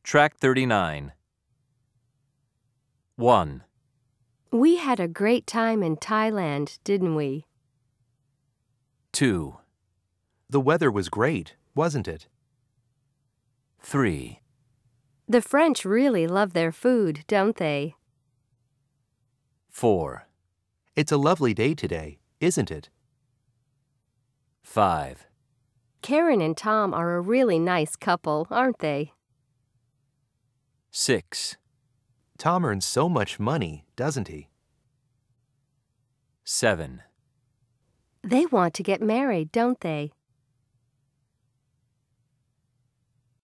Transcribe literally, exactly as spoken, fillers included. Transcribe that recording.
Track thirty-nine. one. We had a great time in Thailand, didn't we? two. The weather was great, wasn't it? three. The French really love their food, don't they? four. It's a lovely day today, isn't it? five. Karen and Tom are a really nice couple, aren't they? six. Tom earns so much money, doesn't he? seven. They want to get married, don't they?